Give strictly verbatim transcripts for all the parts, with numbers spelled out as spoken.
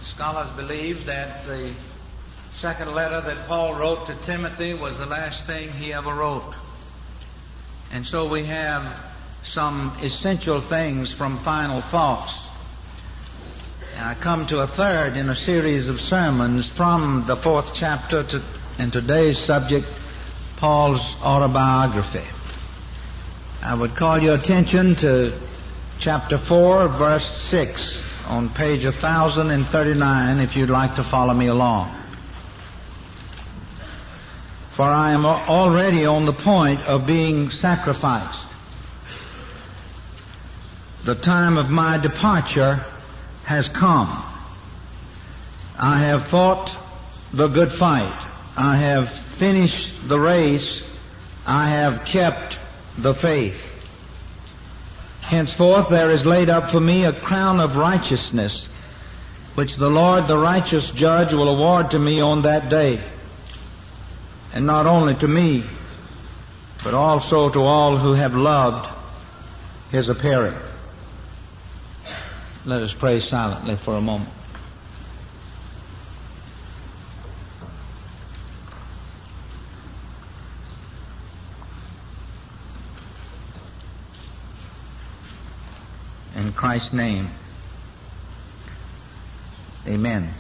Scholars believe that the second letter that Paul wrote to Timothy was the last thing he ever wrote. And so we have some essential things from Final Thoughts. And I come to a third in a series of sermons from the fourth chapter to, and today's subject, Paul's autobiography. I would call your attention to chapter four, verse six, on page one thousand thirty-nine, if you'd like to follow me along. For I am already on the point of being sacrificed. The time of my departure has come. I have fought the good fight. I have finished the race. I have kept the faith. Henceforth there is laid up for me a crown of righteousness, which the Lord, the righteous judge, will award to me on that day. And not only to me, but also to all who have loved his appearing. Let us pray silently for a moment. In Christ's name, amen.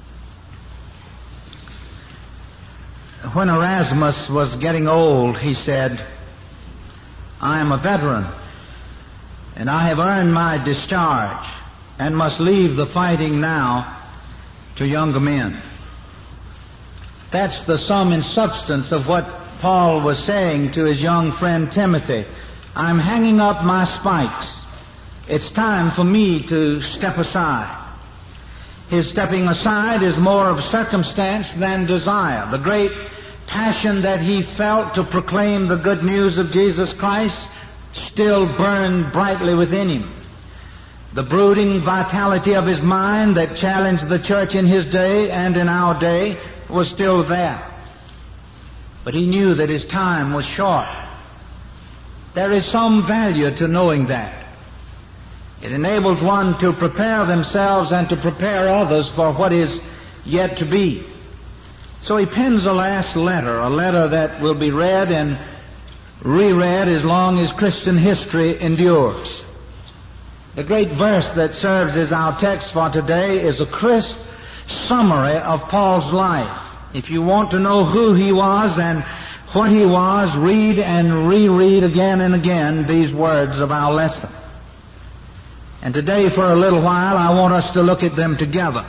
When Erasmus was getting old, he said, I am a veteran, and I have earned my discharge, and must leave the fighting now to younger men. That's the sum and substance of what Paul was saying to his young friend Timothy. I'm hanging up my spikes. It's time for me to step aside. His stepping aside is more of circumstance than desire. The great passion that he felt to proclaim the good news of Jesus Christ still burned brightly within him. The brooding vitality of his mind that challenged the church in his day and in our day was still there. But he knew that his time was short. There is some value to knowing that. It enables one to prepare themselves and to prepare others for what is yet to be. So he pens a last letter, a letter that will be read and reread as long as Christian history endures. The great verse that serves as our text for today is a crisp summary of Paul's life. If you want to know who he was and what he was, read and reread again and again these words of our lesson. And today, for a little while, I want us to look at them together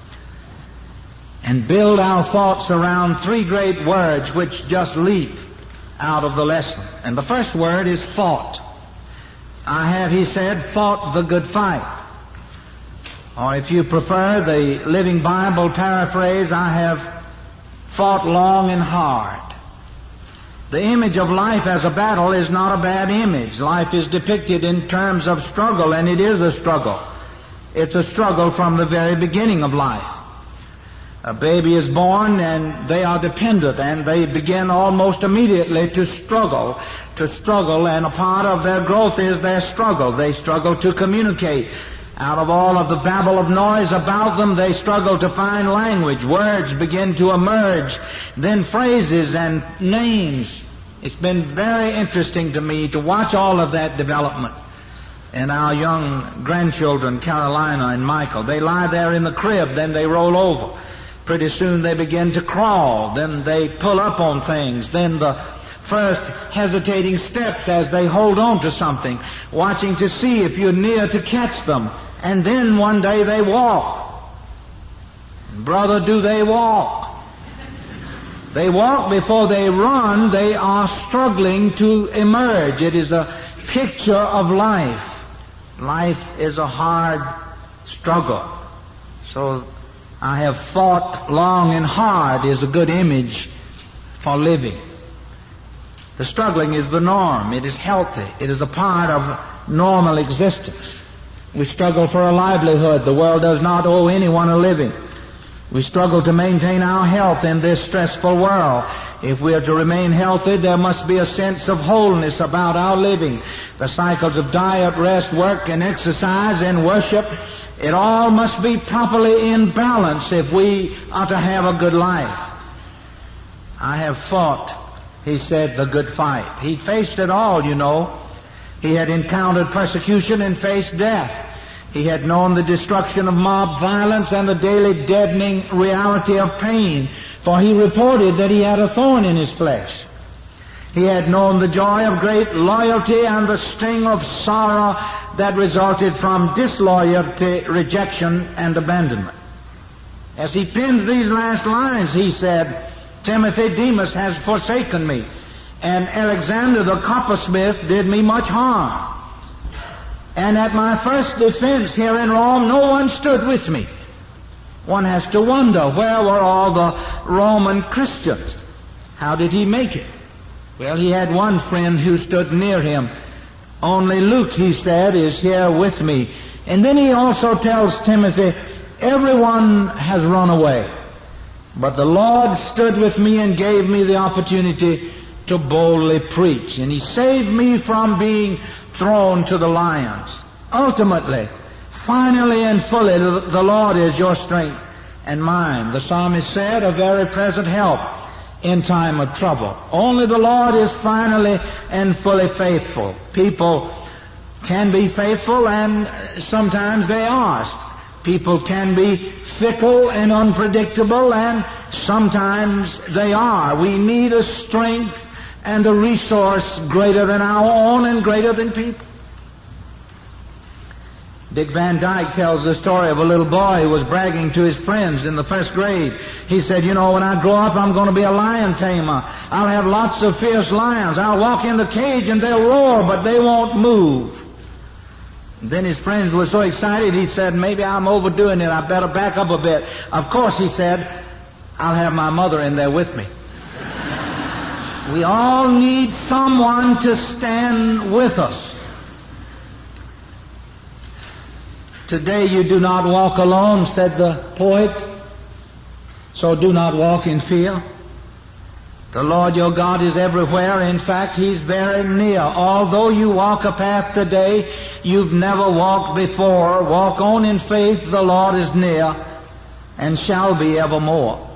and build our thoughts around three great words which just leap out of the lesson. And the first word is fought. I have, he said, fought the good fight. Or if you prefer the Living Bible paraphrase, I have fought long and hard. The image of life as a battle is not a bad image. Life is depicted in terms of struggle, and it is a struggle. It's a struggle from the very beginning of life. A baby is born, and they are dependent, and they begin almost immediately to struggle, to struggle, and a part of their growth is their struggle. They struggle to communicate. Out of all of the babble of noise about them, they struggle to find language. Words begin to emerge, then phrases and names. It's been very interesting to me to watch all of that development. And our young grandchildren, Carolina and Michael, they lie there in the crib, then they roll over. Pretty soon they begin to crawl, then they pull up on things, then the first hesitating steps as they hold on to something, watching to see if you're near to catch them. And then one day they walk. Brother, do they walk? They walk before they run. They are struggling to emerge. It is a picture of life. Life is a hard struggle. So I have fought long and hard is a good image for living. The struggling is the norm. It is healthy. It is a part of normal existence. We struggle for a livelihood. The world does not owe anyone a living. We struggle to maintain our health in this stressful world. If we are to remain healthy, there must be a sense of wholeness about our living. The cycles of diet, rest, work, and exercise and worship It all must be properly in balance if we are to have a good life. I have fought, he said, the good fight. He faced it all, you know. He had encountered persecution and faced death. He had known the destruction of mob violence and the daily deadening reality of pain, for he reported that he had a thorn in his flesh. He had known the joy of great loyalty and the sting of sorrow that resulted from disloyalty, rejection, and abandonment. As he pens these last lines, he said, Timothy, Demas has forsaken me, and Alexander the coppersmith did me much harm. And at my first defense here in Rome, no one stood with me. One has to wonder, where were all the Roman Christians? How did he make it? Well, he had one friend who stood near him. Only Luke, he said, is here with me. And then he also tells Timothy, everyone has run away, but the Lord stood with me and gave me the opportunity to boldly preach. And he saved me from being thrown to the lions. Ultimately, finally and fully, the Lord is your strength and mine. The psalmist said, a very present help in time of trouble. Only the Lord is finally and fully faithful. People can be faithful, and sometimes they are. People can be fickle and unpredictable, and sometimes they are. We need a strength and a resource greater than our own and greater than people. Dick Van Dyke tells the story of a little boy who was bragging to his friends in the first grade. He said, you know, when I grow up, I'm going to be a lion tamer. I'll have lots of fierce lions. I'll walk in the cage and they'll roar, but they won't move. And then his friends were so excited, he said, maybe I'm overdoing it. I better back up a bit. Of course, he said, I'll have my mother in there with me. We all need someone to stand with us. Today you do not walk alone, said the poet, so do not walk in fear. The Lord your God is everywhere. In fact, He's very near. Although you walk a path today you've never walked before, walk on in faith. The Lord is near and shall be evermore.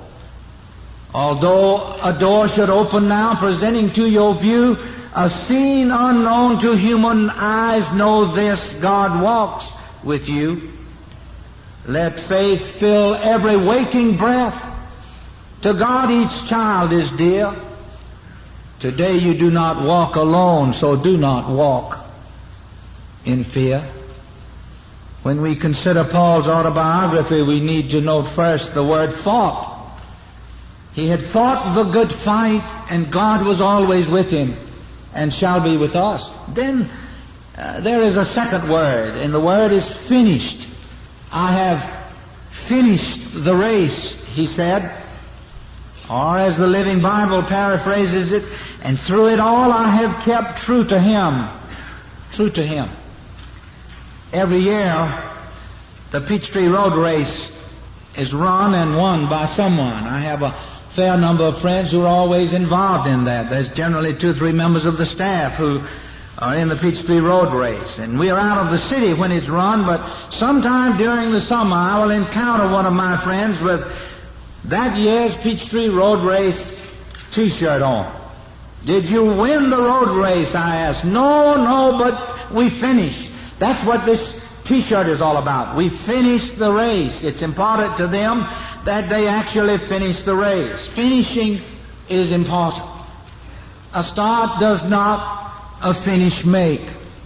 Although a door should open now, presenting to your view a scene unknown to human eyes, know this, God walks with you. Let faith fill every waking breath. To God each child is dear. Today you do not walk alone, so do not walk in fear. When we consider Paul's autobiography, we need to note first the word fought. He had fought the good fight, and God was always with him and shall be with us. Then uh, there is a second word, and the word is finished. I have finished the race, he said. Or as the Living Bible paraphrases it, and through it all I have kept true to Him. True to Him. Every year, the Peachtree Road Race is run and won by someone. I have a fair number of friends who are always involved in that. There's generally two or three members of the staff who are in the Peachtree Road Race. And we are out of the city when it's run, but sometime during the summer I will encounter one of my friends with that year's Peachtree Road Race T-shirt on. Did you win the road race? I asked. No, no, but we finished. That's what this T-shirt is all about. We finished the race. It's important to them that they actually finish the race. Finishing is important. A start does not a finish make.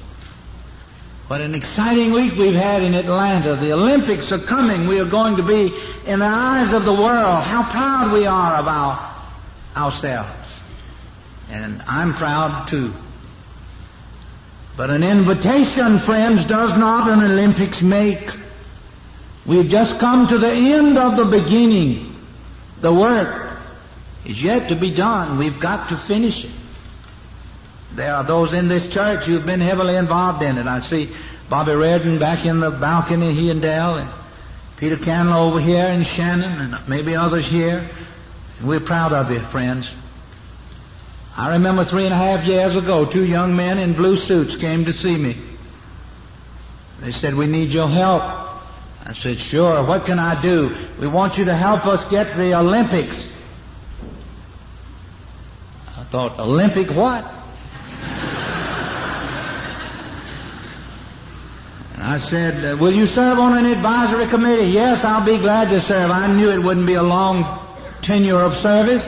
What an exciting week we've had in Atlanta. The Olympics are coming. We are going to be in the eyes of the world. How proud we are of our, ourselves. And I'm proud too. But an invitation, friends, does not an Olympics make. We've just come to the end of the beginning. The work is yet to be done. We've got to finish it. There are those in this church who've been heavily involved in it. I see Bobby Redden back in the balcony, he and Dell, and Peter Candler over here, and Shannon, and maybe others here. And we're proud of you, friends. I remember three and a half years ago, two young men in blue suits came to see me. They said, we need your help. I said, sure, what can I do? We want you to help us get the Olympics. I thought, Olympic what? And I said, uh, will you serve on an advisory committee? Yes, I'll be glad to serve. I knew it wouldn't be a long tenure of service.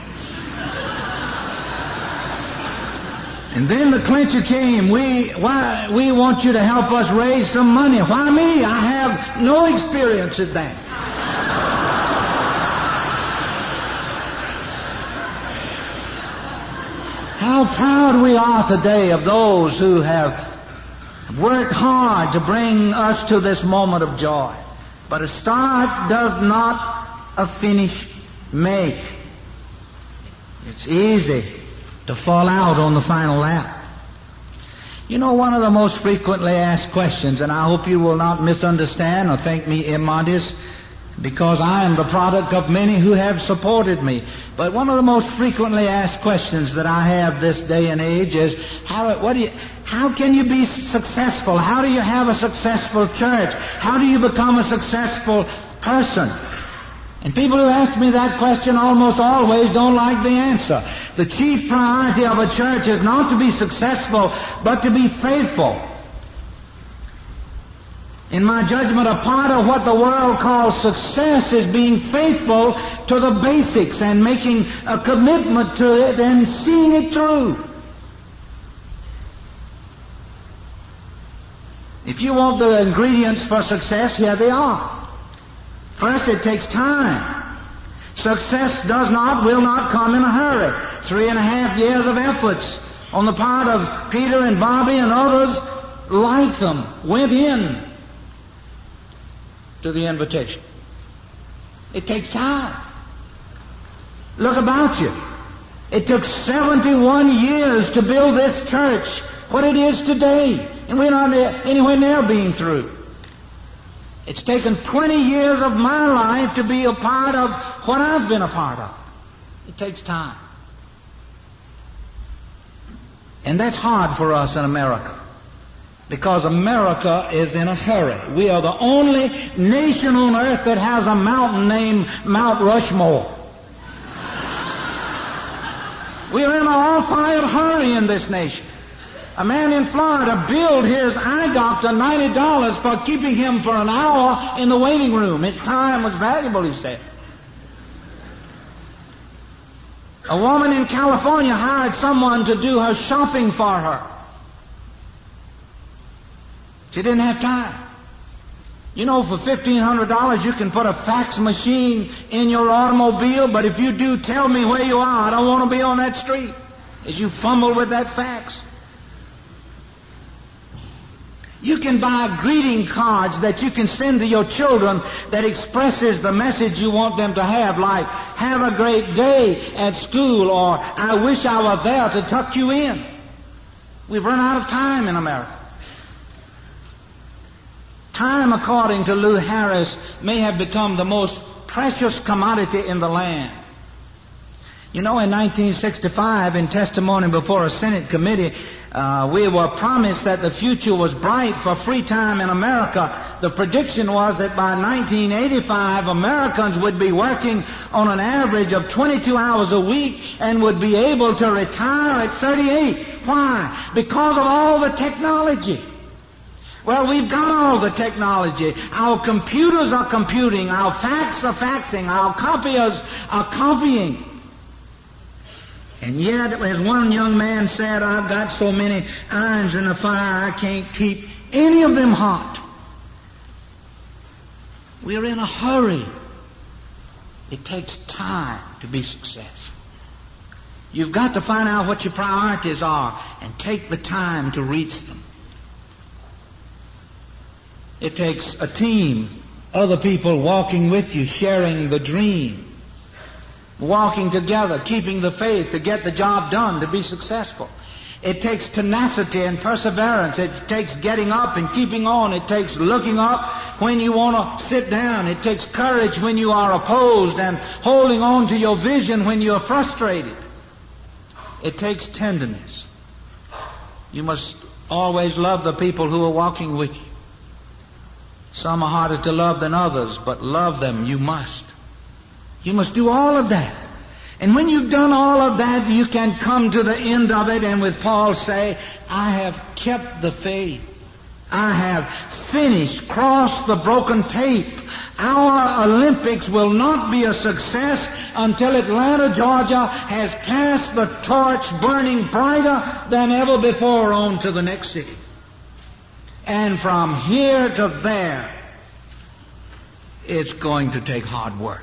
And then the clincher came. We, why, we want you to help us raise some money. Why me? I have no experience at that. How proud we are today of those who have worked hard to bring us to this moment of joy. But a start does not a finish make. It's easy to fall out on the final lap. You know, one of the most frequently asked questions, and I hope you will not misunderstand or think me immodest, because I am the product of many who have supported me. But one of the most frequently asked questions that I have this day and age is, how, what do you, how can you be successful? How do you have a successful church? How do you become a successful person? And people who ask me that question almost always don't like the answer. The chief priority of a church is not to be successful, but to be faithful. In my judgment, a part of what the world calls success is being faithful to the basics and making a commitment to it and seeing it through. If you want the ingredients for success, here they are. First, it takes time. Success does not, will not come in a hurry. Three and a half years of efforts on the part of Peter and Bobby and others like them went in to the invitation. It takes time. Look about you. It took seventy-one years to build this church, what it is today, and we're not anywhere near being through. It's taken twenty years of my life to be a part of what I've been a part of. It takes time. And that's hard for us in America, because America is in a hurry. We are the only nation on earth that has a mountain named Mount Rushmore. We are in an all-fired hurry in this nation. A man in Florida billed his eye doctor ninety dollars for keeping him for an hour in the waiting room. His time was valuable, he said. A woman in California hired someone to do her shopping for her. She didn't have time. You know, for fifteen hundred dollars you can put a fax machine in your automobile, but if you do, tell me where you are. I don't want to be on that street as you fumble with that fax. You can buy greeting cards that you can send to your children that expresses the message you want them to have, like, have a great day at school, or I wish I were there to tuck you in. We've run out of time in America. Time, according to Lou Harris, may have become the most precious commodity in the land. You know, in nineteen sixty-five, in testimony before a Senate committee, uh, we were promised that the future was bright for free time in America. The prediction was that by nineteen eighty-five, Americans would be working on an average of twenty-two hours a week and would be able to retire at thirty-eight. Why? Because of all the technology. Well, we've got all the technology. Our computers are computing. Our fax are faxing. Our copiers are copying. And yet, as one young man said, I've got so many irons in the fire, I can't keep any of them hot. We're in a hurry. It takes time to be successful. You've got to find out what your priorities are and take the time to reach them. It takes a team, other people walking with you, sharing the dream. Walking together, keeping the faith to get the job done, to be successful. It takes tenacity and perseverance. It takes getting up and keeping on. It takes looking up when you want to sit down. It takes courage when you are opposed and holding on to your vision when you are frustrated. It takes tenderness. You must always love the people who are walking with you. Some are harder to love than others, but love them you must. You must do all of that. And when you've done all of that, you can come to the end of it and with Paul say, I have kept the faith. I have finished, crossed the broken tape. Our Olympics will not be a success until Atlanta, Georgia has passed the torch burning brighter than ever before on to the next city. And from here to there, it's going to take hard work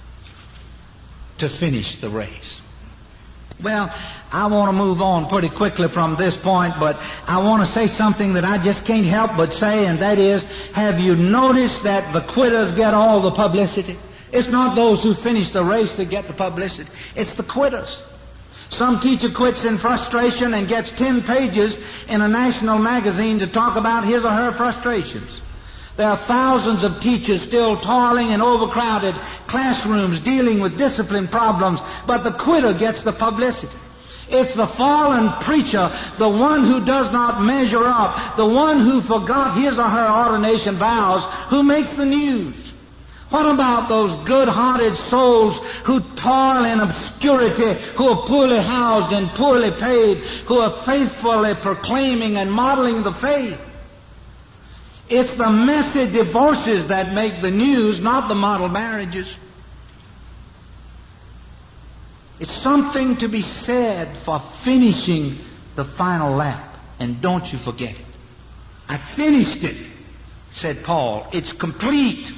to finish the race. Well, I want to move on pretty quickly from this point, but I want to say something that I just can't help but say, and that is, have you noticed that the quitters get all the publicity? It's not those who finish the race that get the publicity. It's the quitters. Some teacher quits in frustration and gets ten pages in a national magazine to talk about his or her frustrations. There are thousands of teachers still toiling in overcrowded classrooms dealing with discipline problems, but the quitter gets the publicity. It's the fallen preacher, the one who does not measure up, the one who forgot his or her ordination vows, who makes the news. What about those good-hearted souls who toil in obscurity, who are poorly housed and poorly paid, who are faithfully proclaiming and modeling the faith? It's the messy divorces that make the news, not the model marriages. It's something to be said for finishing the final lap. And don't you forget it. I finished it, said Paul. It's complete.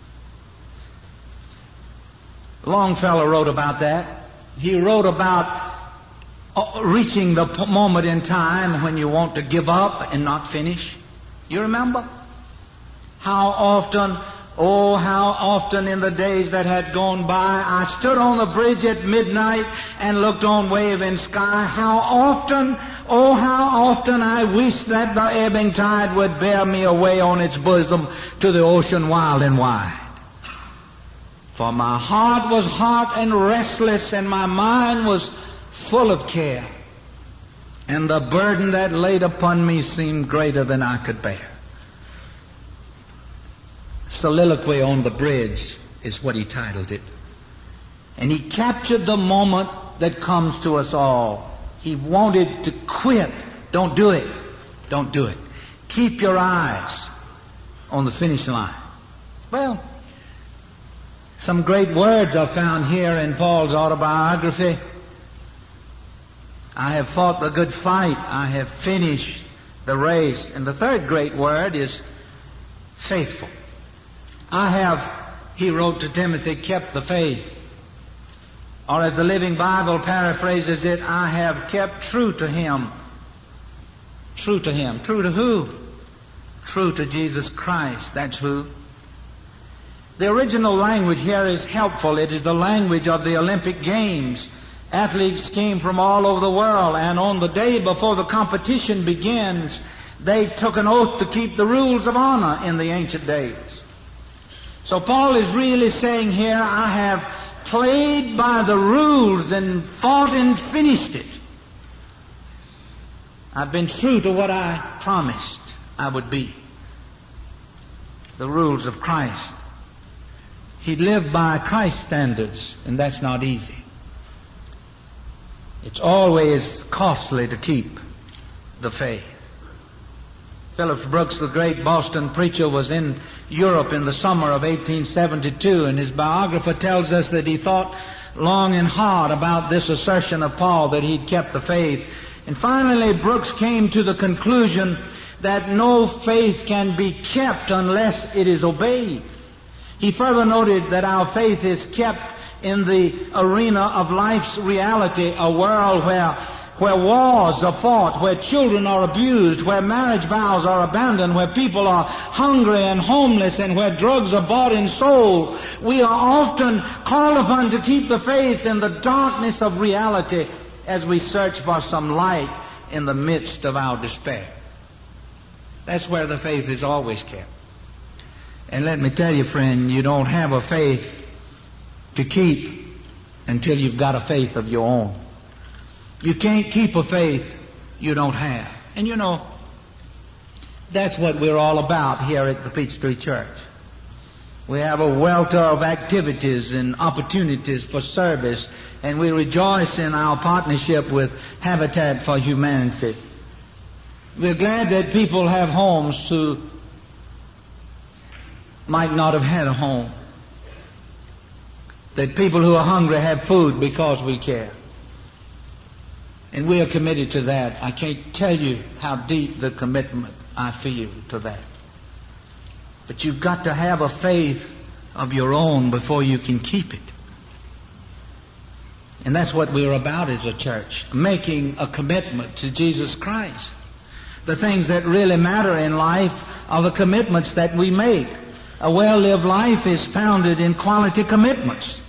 Longfellow wrote about that. He wrote about reaching the moment in time when you want to give up and not finish. You remember? How often, oh, how often in the days that had gone by, I stood on the bridge at midnight and looked on waving sky. How often, oh, how often I wished that the ebbing tide would bear me away on its bosom to the ocean wild and wide. For my heart was hot and restless, and my mind was full of care. And the burden that laid upon me seemed greater than I could bear. Soliloquy on the Bridge is what he titled it. And he captured the moment that comes to us all. He wanted to quit. Don't do it. Don't do it. Keep your eyes on the finish line. Well, some great words are found here in Paul's autobiography. I have fought the good fight. I have finished the race. And the third great word is faithful. I have, he wrote to Timothy, kept the faith. Or as the Living Bible paraphrases it, I have kept true to him. True to him. True to who? True to Jesus Christ. That's who. The original language here is helpful. It is the language of the Olympic Games. Athletes came from all over the world, and on the day before the competition begins, they took an oath to keep the rules of honor in the ancient days. So Paul is really saying here, I have played by the rules and fought and finished it. I've been true to what I promised I would be. The rules of Christ. He lived by Christ's standards, and that's not easy. It's always costly to keep the faith. Phillips Brooks, the great Boston preacher, was in Europe in the summer of eighteen seventy-two, and his biographer tells us that he thought long and hard about this assertion of Paul that he'd kept the faith. And finally, Brooks came to the conclusion that no faith can be kept unless it is obeyed. He further noted that our faith is kept in the arena of life's reality, a world where where wars are fought, where children are abused, where marriage vows are abandoned, where people are hungry and homeless, and where drugs are bought and sold. We are often called upon to keep the faith in the darkness of reality as we search for some light in the midst of our despair. That's where the faith is always kept. And let me tell you, friend, you don't have a faith to keep until you've got a faith of your own. You can't keep a faith you don't have. And you know, That's what we're all about here at the Peachtree Church. We have a welter of activities and opportunities for service, and we rejoice in our partnership with Habitat for Humanity. We're glad that people have homes who might not have had a home. That people who are hungry have food because we care. And we are committed to that. I can't tell you how deep the commitment I feel to that. But you've got to have a faith of your own before you can keep it. And that's what we're about as a church, making a commitment to Jesus Christ. The things that really matter in life are the commitments that we make. A well-lived life is founded in quality commitments.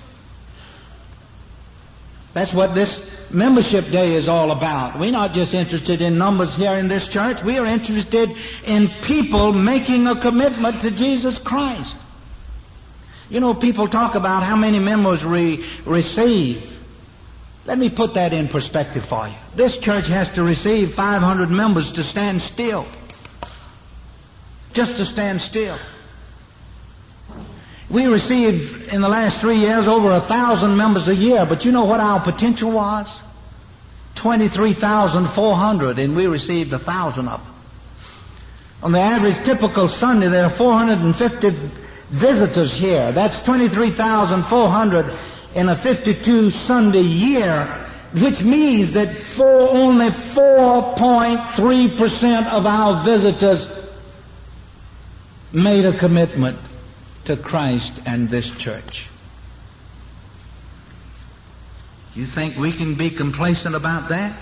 That's what this membership day is all about. We're not just interested in numbers here in this church. We are interested in people making a commitment to Jesus Christ. You know, people talk about how many members we receive. Let me put that in perspective for you. This church has to receive five hundred members to stand still. Just to stand still. We received in the last three years over a thousand members a year, but you know what our potential was? twenty-three thousand four hundred, and we received a thousand of them. On the average typical Sunday, there are four hundred fifty visitors here. That's twenty-three thousand four hundred in a fifty-two Sunday year, which means that for only four point three percent of our visitors made a commitment to Christ and this church. You think we can be complacent about that?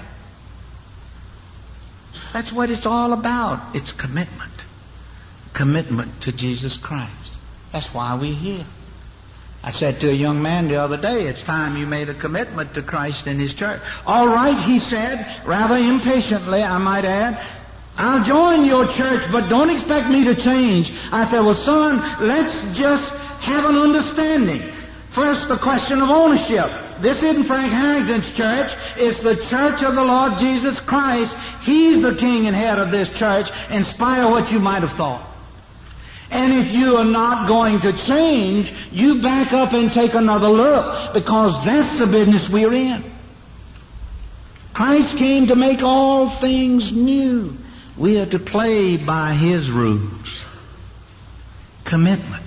That's what it's all about. It's commitment. Commitment to Jesus Christ. That's why we're here. I said to a young man the other day, it's time you made a commitment to Christ and His church. All right, he said, rather impatiently, I might add, I'll join your church, but don't expect me to change. I said, well, son, let's just have an understanding. First, the question of ownership. This isn't Frank Harrington's church. It's the church of the Lord Jesus Christ. He's the king and head of this church, in spite of what you might have thought. And if you are not going to change, you back up and take another look, because that's the business we're in. Christ came to make all things new. We are to play by His rules. Commitment.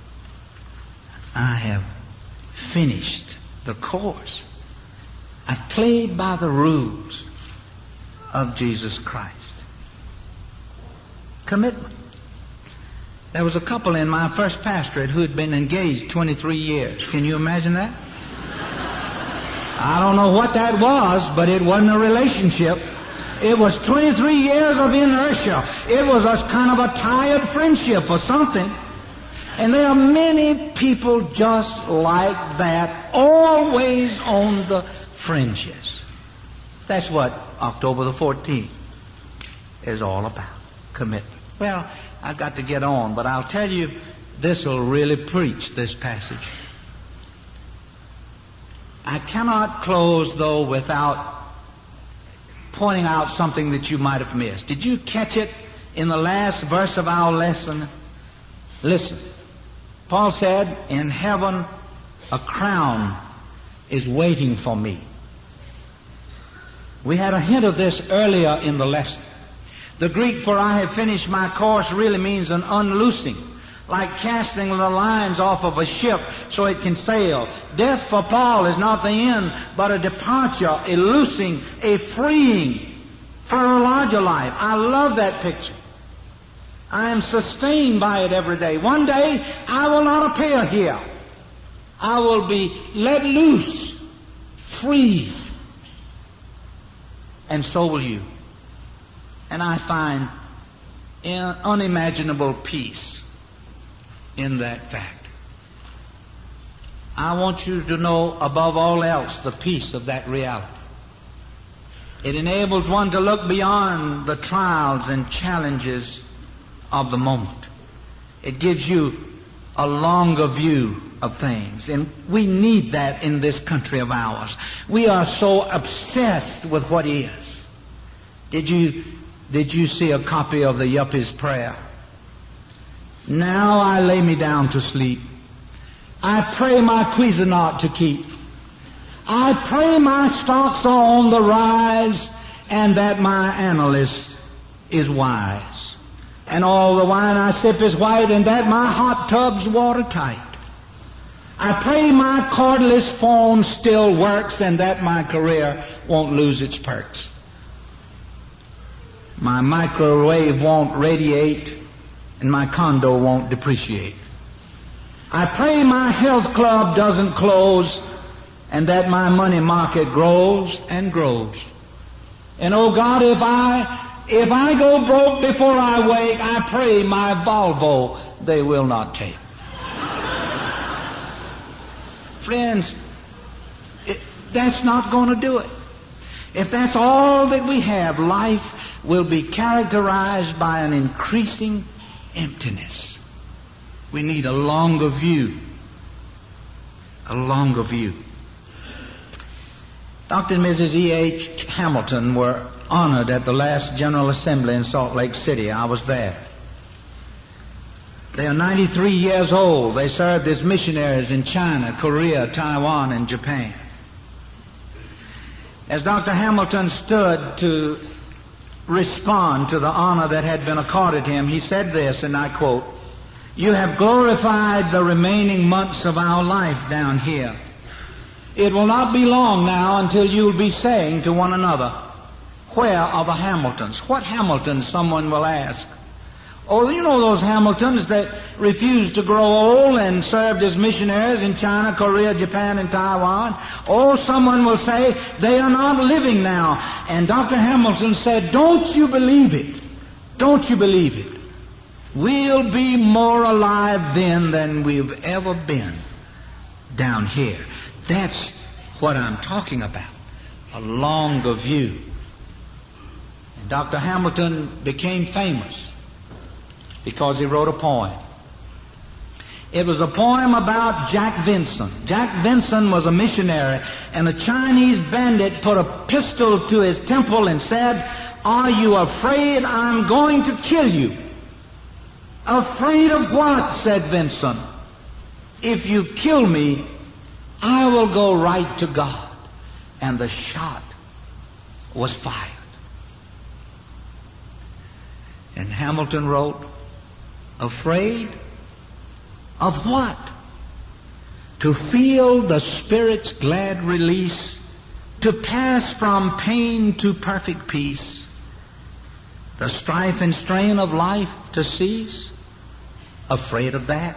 I have finished the course. I've played by the rules of Jesus Christ. Commitment. There was a couple in my first pastorate who had been engaged twenty-three years. Can you imagine that? I don't know what that was, but it wasn't a relationship. It was twenty-three years of inertia. It was a kind of a tired friendship or something. And there are many people just like that, always on the fringes. That's what October the fourteenth is all about. Commitment. Well, I've got to get on, but I'll tell you, this will really preach this passage. I cannot close, though, without pointing out something that you might have missed. Did you catch it in the last verse of our lesson? Listen. Paul said, in heaven a crown is waiting for me. We had a hint of this earlier in the lesson. The Greek for I have finished my course really means an unloosing, like casting the lines off of a ship so it can sail. Death for Paul is not the end, but a departure, a loosing, a freeing for a larger life. I love that picture. I am sustained by it every day. One day, I will not appear here. I will be let loose, freed, and so will you. And I find unimaginable peace in that fact. I want you to know above all else the peace of that reality. It enables one to look beyond the trials and challenges of the moment. It gives you a longer view of things, and we need that in this country of ours. We are so obsessed with what is. Did you Did you see a copy of the Yuppie's prayer? Now I lay me down to sleep. I pray my Cuisinart to keep. I pray my stocks are on the rise, and that my analyst is wise. And all the wine I sip is white, and that my hot tub's watertight. I pray my cordless phone still works, and that my career won't lose its perks. My microwave won't radiate, and my condo won't depreciate. I pray my health club doesn't close, and that my money market grows and grows. And oh God, if I if I go broke before I wake, I pray my Volvo they will not take. Friends, it, that's not going to do it. If that's all that we have, life will be characterized by an increasing emptiness. We need a longer view. A longer view. Doctor and Missus E H Hamilton were honored at the last General Assembly in Salt Lake City. I was there. They are ninety-three years old. They served as missionaries in China, Korea, Taiwan, and Japan. As Doctor Hamilton stood to respond to the honor that had been accorded him, he said this, and I quote, "You have glorified the remaining months of our life down here. It will not be long now until you'll be saying to one another, 'Where are the Hamiltons?'" What Hamiltons, someone will ask. Oh, you know those Hamiltons that refused to grow old and served as missionaries in China, Korea, Japan, and Taiwan? Oh, someone will say, they are not living now. And Doctor Hamilton said, don't you believe it? Don't you believe it? We'll be more alive then than we've ever been down here. That's what I'm talking about. A longer view. And Doctor Hamilton became famous because he wrote a poem. It was a poem about Jack Vinson. Jack Vinson was a missionary, and a Chinese bandit put a pistol to his temple and said, "Are you afraid I'm going to kill you?" "Afraid of what?" said Vinson. "If you kill me, I will go right to God." And the shot was fired. And Hamilton wrote, "Afraid of what? To feel the Spirit's glad release, to pass from pain to perfect peace, the strife and strain of life to cease. Afraid of that?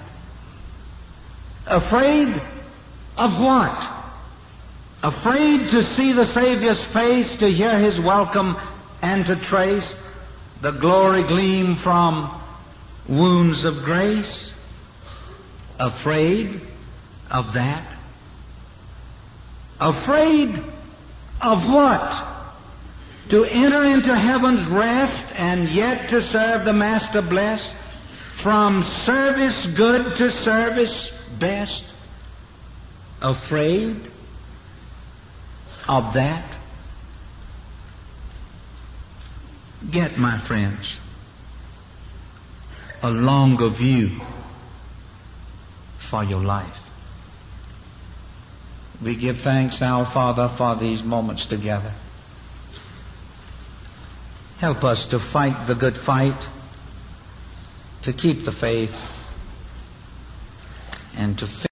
Afraid of what? Afraid to see the Savior's face, to hear His welcome, and to trace the glory gleam from wounds of grace? Afraid of that? Afraid of what? To enter into heaven's rest and yet to serve the Master blessed, from service good to service best? Afraid of that? Get, my friends, a longer view for your life. We give thanks, our Father, for these moments together. Help us to fight the good fight, to keep the faith, and to